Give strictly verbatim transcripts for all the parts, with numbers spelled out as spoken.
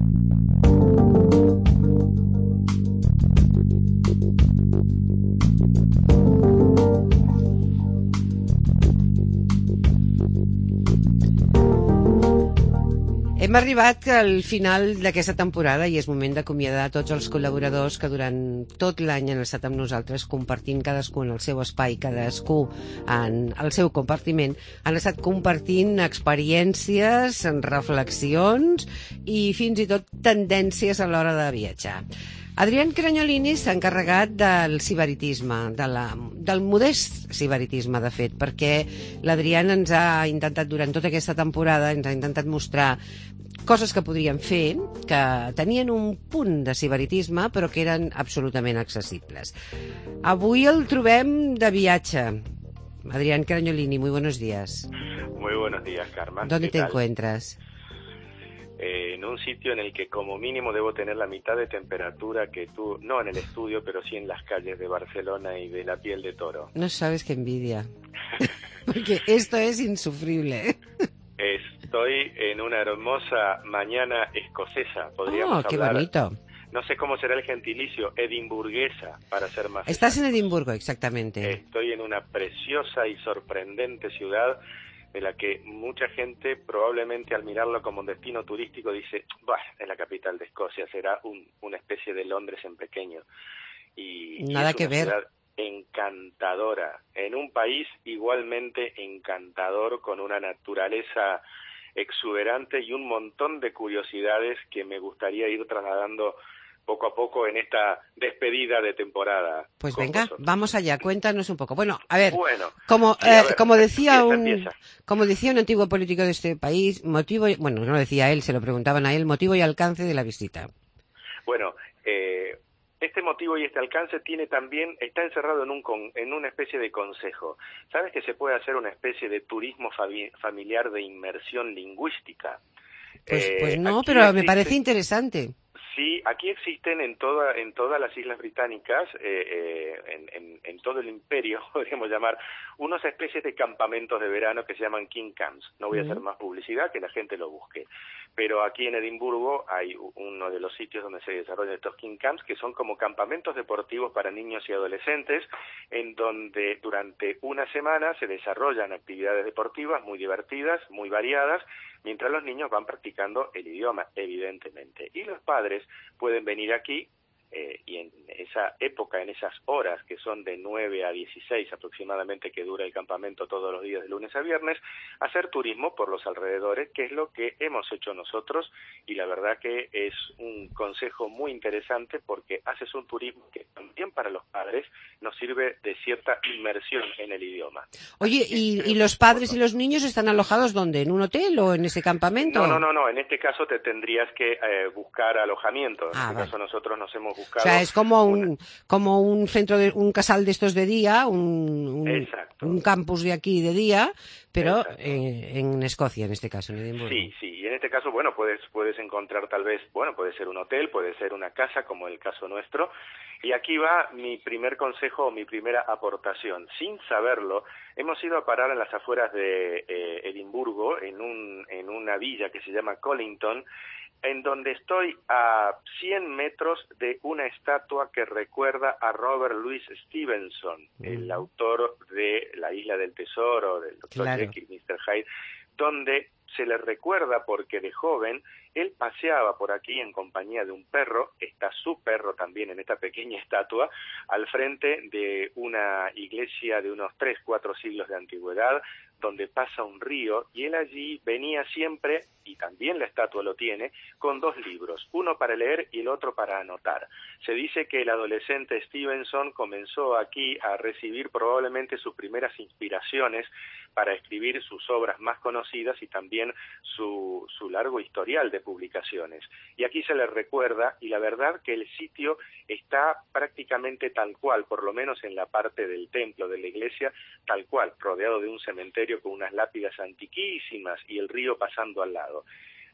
Hem arribat al final d'aquesta temporada i és moment d'acomiadar tots els col·laboradors que durant tot l'any han estat amb nosaltres compartint cadascú en el seu espai, cadascú en el seu compartiment, han estat compartint experiències, reflexions i fins i tot tendències a l'hora de viatjar. Adrián Cranyolini s'ha encarregat del sibaritisme, de la, del modest sibaritisme, de fet, perquè l'Adrián ens ha intentat, durant tota aquesta temporada, ens ha intentat mostrar coses que podríem fer, que tenien un punt de sibaritisme, però que eren absolutament accessibles. Avui el trobem de viatge. Adrián Cranyolini, muy buenos días. Muy buenos días, Carmen. ¿Dónde te tal? encuentras? Eh, en un sitio en el que como mínimo debo tener la mitad de temperatura que tú, no en el estudio, pero sí en las calles de Barcelona y de la piel de toro. No sabes qué envidia. Porque esto es insufrible. Estoy en una hermosa mañana escocesa, podríamos Oh, qué hablar. bonito. No sé cómo será el gentilicio, edimburguesa, para ser más Estás en exactos. Edimburgo, exactamente. Estoy en una preciosa y sorprendente ciudad de la que mucha gente probablemente al mirarlo como un destino turístico dice, bah, es la capital de Escocia, será un, una especie de Londres en pequeño. Y, Nada y es que una ver. ciudad encantadora, en un país igualmente encantador, con una naturaleza exuberante y un montón de curiosidades que me gustaría ir trasladando poco a poco en esta despedida de temporada. Pues con venga, vosotros. vamos allá, cuéntanos un poco. Bueno, a ver, Bueno, como sí, a eh, ver, como decía empieza, un empieza. como decía un antiguo político de este país, motivo, y- bueno, no lo decía él, se lo preguntaban a él, motivo y alcance de la visita. Bueno, eh, este motivo y este alcance tiene también, está encerrado en un con, en una especie de consejo. ¿Sabes que se puede hacer una especie de turismo fami- familiar de inmersión lingüística? Pues Eh, pues no, aquí pero me existe- parece interesante. Sí, aquí existen en toda en todas las islas británicas, eh, eh, en, en, en todo el imperio, podríamos llamar, unas especies de campamentos de verano que se llaman King Camps. No voy a hacer Mm. más publicidad, que la gente lo busque. Pero aquí en Edimburgo hay uno de los sitios donde se desarrollan estos King Camps, que son como campamentos deportivos para niños y adolescentes, en donde durante una semana se desarrollan actividades deportivas muy divertidas, muy variadas, mientras los niños van practicando el idioma, evidentemente. Y los padres pueden venir aquí eh, y en esa época, en esas horas que son de nueve a dieciséis aproximadamente, que dura el campamento todos los días de lunes a viernes, hacer turismo por los alrededores, que es lo que hemos hecho nosotros, y la verdad que es un consejo muy interesante porque haces un turismo que también para los padres nos sirve de cierta inmersión en el idioma. Oye, Así que ¿y, creo y que los es padres y importante. los niños están alojados dónde? ¿En un hotel o en ese campamento? No, no, no, no. En este caso te tendrías que eh, buscar alojamiento. En Ah, este vale. caso nosotros nos hemos O buscado. sea, es como una- un como un centro de un casal de estos de día, un un, Exacto. un campus de aquí de día, pero Exacto. eh, en Escocia, en este caso, en Edimburgo. Sí, sí. Y en este caso, bueno, puedes puedes encontrar tal vez, bueno, puede ser un hotel, puede ser una casa, como el caso nuestro. Y aquí va mi primer consejo o mi primera aportación. Sin saberlo, hemos ido a parar en las afueras de eh, Edimburgo, en un en una villa que se llama Collington, en donde estoy a cien metros de una estatua que recuerda a Robert Louis Stevenson, Mm. el autor de La Isla del Tesoro, del doctor Claro. Jekyll, mister Hyde, donde se le recuerda porque de joven él paseaba por aquí en compañía de un perro, está su perro también en esta pequeña estatua, al frente de una iglesia de unos tres, cuatro siglos de antigüedad, donde pasa un río, y él allí venía siempre, y también la estatua lo tiene, con dos libros, uno para leer y el otro para anotar. Se dice que el adolescente Stevenson comenzó aquí a recibir probablemente sus primeras inspiraciones para escribir sus obras más conocidas y también su, su largo historial de publicaciones. Y aquí se le recuerda, y la verdad que el sitio está prácticamente tal cual, por lo menos en la parte del templo, de la iglesia, tal cual, rodeado de un cementerio con unas lápidas antiquísimas y el río pasando al lado.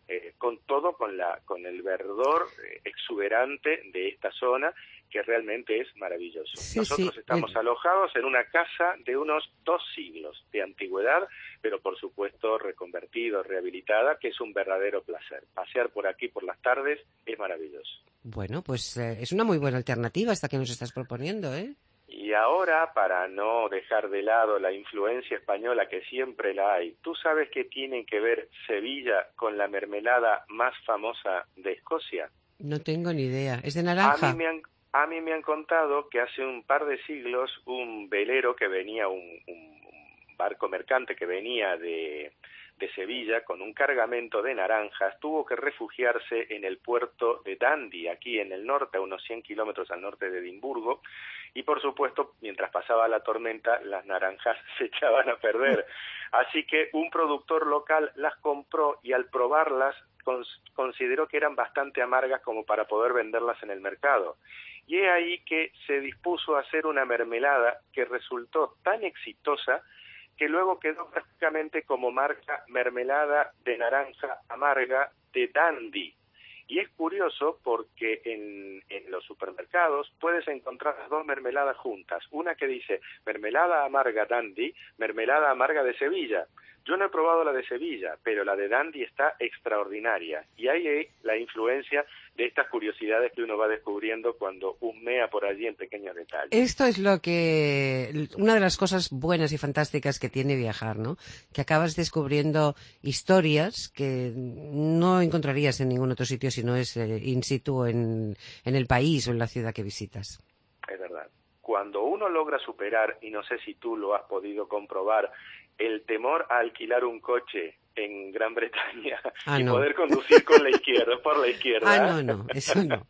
eh, con todo, con la con el verdor eh, exuberante de esta zona, que realmente es maravilloso. Sí, Nosotros sí. estamos El... alojados en una casa de unos dos siglos de antigüedad, pero por supuesto reconvertido, rehabilitada, que es un verdadero placer. Pasear por aquí por las tardes es maravilloso. Bueno, pues eh, es una muy buena alternativa esta que nos estás proponiendo, ¿eh? Y ahora, para no dejar de lado la influencia española, que siempre la hay, ¿tú sabes qué tiene que ver Sevilla con la mermelada más famosa de Escocia? No tengo ni idea. ¿Es de A mí naranja? me han, a mí me han contado que hace un par de siglos un velero que venía, un, un, un barco mercante que venía de, de Sevilla con un cargamento de naranjas, tuvo que refugiarse en el puerto de Dundee, aquí en el norte, a unos cien kilómetros al norte de Edimburgo, y por supuesto, mientras pasaba la tormenta, las naranjas se echaban a perder. Así que un productor local las compró y al probarlas consideró que eran bastante amargas como para poder venderlas en el mercado. Y es ahí que se dispuso a hacer una mermelada que resultó tan exitosa que luego quedó prácticamente como marca mermelada de naranja amarga de Dundee. Y es curioso porque en, en los supermercados puedes encontrar las dos mermeladas juntas. Una que dice mermelada amarga Dundee, mermelada amarga de Sevilla. Yo no he probado la de Sevilla, pero la de Dundee está extraordinaria. Y ahí hay la influencia de estas curiosidades que uno va descubriendo cuando husmea por allí en pequeños detalles. Esto es lo que... una de las cosas buenas y fantásticas que tiene viajar, ¿no? Que acabas descubriendo historias que no encontrarías en ningún otro sitio si no es eh, in situ en, en el país o en la ciudad que visitas. Es verdad. Cuando uno logra superar, y no sé si tú lo has podido comprobar, el temor a alquilar un coche en Gran Bretaña ah, y no. poder conducir con la izquierda, por la izquierda. Ah, no, no, eso no.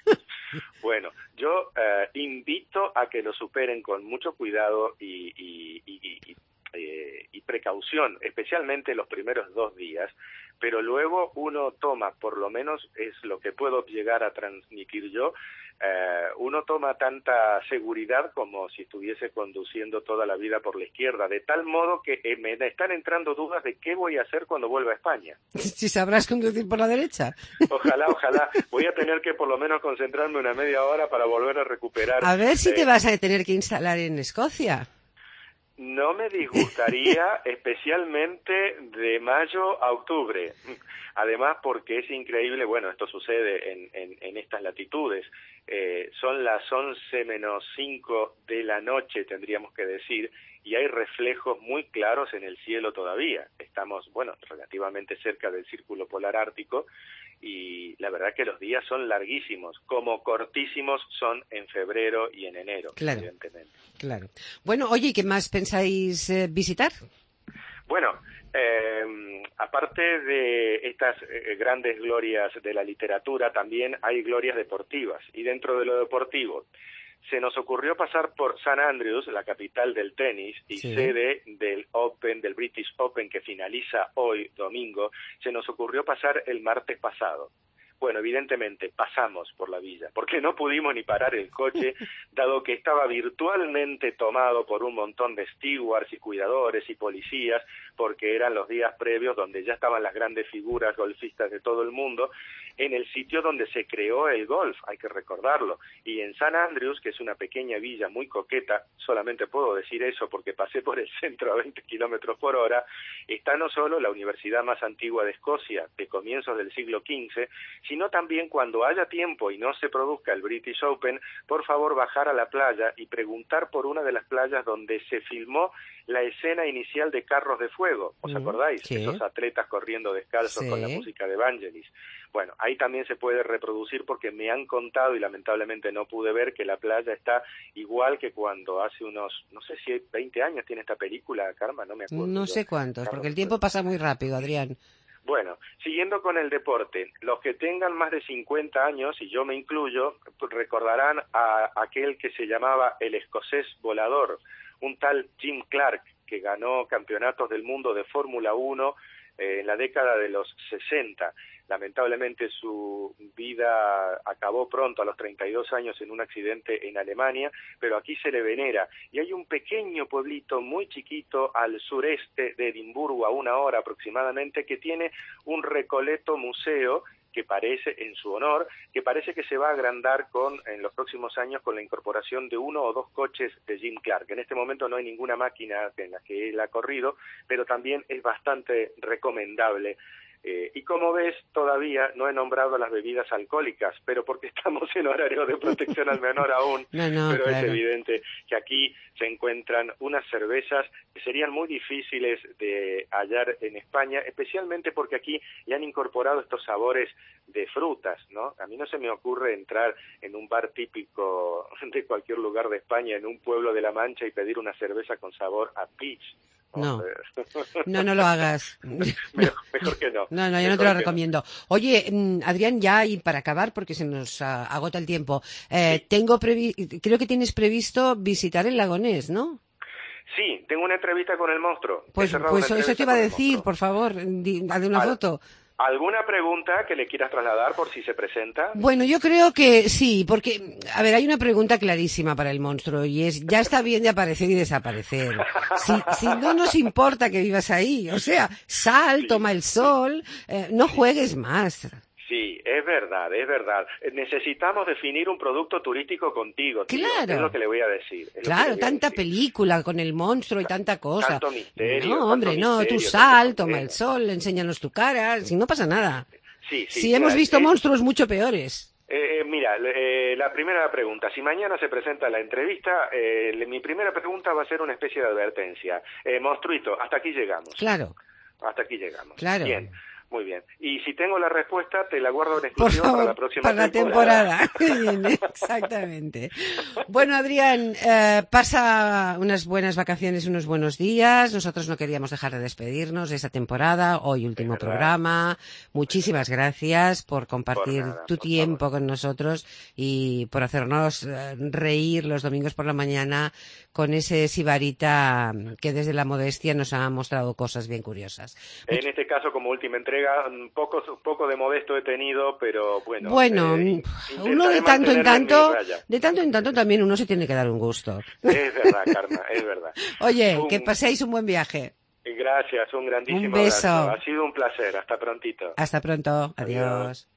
Bueno, yo eh, invito a que lo superen con mucho cuidado y, y, y, y, eh, y precaución, especialmente los primeros dos días, pero luego uno toma, por lo menos es lo que puedo llegar a transmitir yo, eh, uno toma tanta seguridad como si estuviese conduciendo toda la vida por la izquierda, de tal modo que eh, me están entrando dudas de qué voy a hacer cuando vuelva a España. Si sabrás conducir por la derecha. Ojalá, ojalá. Voy a tener que por lo menos concentrarme una media hora para volver a recuperar. A ver si eh, te vas a tener que instalar en Escocia. No me disgustaría, especialmente de mayo a octubre. Además, porque es increíble, bueno, esto sucede en, en, en estas latitudes. Eh, son las once menos cinco de la noche, tendríamos que decir, y hay reflejos muy claros en el cielo todavía. Estamos, bueno, relativamente cerca del círculo polar ártico, y la verdad que los días son larguísimos, como cortísimos son en febrero y en enero, claro, evidentemente. Claro. Bueno, oye, ¿qué más pensáis eh, visitar? Bueno, eh, aparte de estas eh, grandes glorias de la literatura, también hay glorias deportivas, y dentro de lo deportivo se nos ocurrió pasar por San Andrews, la capital del tenis y sí. sede del Open, del British Open, que finaliza hoy, domingo. Se nos ocurrió pasar el martes pasado. Bueno, evidentemente pasamos por la villa, porque no pudimos ni parar el coche, dado que estaba virtualmente tomado por un montón de stewards y cuidadores y policías, porque eran los días previos donde ya estaban las grandes figuras golfistas de todo el mundo, en el sitio donde se creó el golf, hay que recordarlo. Y en San Andrews, que es una pequeña villa muy coqueta, solamente puedo decir eso porque pasé por el centro a veinte kilómetros por hora, está no solo la universidad más antigua de Escocia, de comienzos del siglo quince, sino también cuando haya tiempo y no se produzca el British Open, por favor bajar a la playa y preguntar por una de las playas donde se filmó la escena inicial de Carros de Fuego. ¿Os acordáis? Sí. Esos atletas corriendo descalzos sí. con la música de Vangelis. Bueno, ahí también se puede reproducir porque me han contado y lamentablemente no pude ver que la playa está igual que cuando hace unos, no sé si veinte años tiene esta película, Karma, no me acuerdo. No sé cuántos, porque el tiempo pasa muy rápido, Adrián. Bueno, siguiendo con el deporte, los que tengan más de cincuenta años, y yo me incluyo, recordarán a aquel que se llamaba el escocés volador, un tal Jim Clark, que ganó campeonatos del mundo de Fórmula uno eh, en la década de los sesenta. lamentablemente su vida acabó pronto, a los treinta y dos años, en un accidente en Alemania, pero aquí se le venera. Y hay un pequeño pueblito muy chiquito al sureste de Edimburgo, a una hora aproximadamente, que tiene un recoleto museo que parece, en su honor, que parece que se va a agrandar con, en los próximos años, con la incorporación de uno o dos coches de Jim Clark. En este momento no hay ninguna máquina en la que él ha corrido, pero también es bastante recomendable. Eh, y como ves, todavía no he nombrado las bebidas alcohólicas, pero porque estamos en horario de protección al menor aún, no, no, pero claro. Es evidente que aquí se encuentran unas cervezas que serían muy difíciles de hallar en España, especialmente porque aquí ya han incorporado estos sabores de frutas, ¿no? A mí no se me ocurre entrar en un bar típico de cualquier lugar de España, en un pueblo de La Mancha, y pedir una cerveza con sabor a peach. No, no, no lo hagas. Mejor, mejor que no. No, no, yo no te lo recomiendo. Oye, Adrián, ya, y para acabar, porque se nos uh, agota el tiempo, eh, sí. tengo previ creo que tienes previsto visitar el Lago Ness, ¿no? Sí, tengo una entrevista con el monstruo. Pues, pues eso te iba a decir, por favor, hazle una Al... foto. ¿Alguna pregunta que le quieras trasladar por si se presenta? Bueno, yo creo que sí, porque, a ver, hay una pregunta clarísima para el monstruo, y es, ya está bien de aparecer y desaparecer. Si, si no nos importa que vivas ahí, o sea, sal, sí, toma el sol, eh, no juegues más. Sí, es verdad, es verdad. Necesitamos definir un producto turístico contigo, tío. Claro. Es lo que le voy a decir. Claro, tanta decir. película con el monstruo y tanta cosa. Tanto misterio. No, hombre, tanto no, misterio, tú sal, toma el sol, enséñanos tu cara, si no pasa nada. Sí, sí. Si sí, hemos claro, visto eh, monstruos mucho peores. Eh, mira, eh, la primera pregunta, si mañana se presenta la entrevista, eh, mi primera pregunta va a ser una especie de advertencia. Eh, monstruito, hasta aquí llegamos. Claro. Hasta aquí llegamos. Claro. Bien. Muy bien. Y si tengo la respuesta, te la guardo en exclusiva para la próxima para temporada. la temporada. Exactamente. Bueno, Adrián, eh, pasa unas buenas vacaciones, unos buenos días. Nosotros no queríamos dejar de despedirnos de esta temporada. Hoy último programa. Muchísimas gracias por compartir por nada, tu por tiempo favor. con nosotros y por hacernos reír los domingos por la mañana con ese sibarita que desde la modestia nos ha mostrado cosas bien curiosas. En este caso, como última entrega, un poco, un poco de modesto he tenido, pero bueno. Bueno, eh, uno de tanto en tanto, de tanto en tanto también uno se tiene que dar un gusto. Es verdad, Karma, es verdad. Oye, un, que paséis un buen viaje. Gracias, un grandísimo un beso. abrazo. Ha sido un placer. Hasta prontito. Hasta pronto. Adiós. Adiós.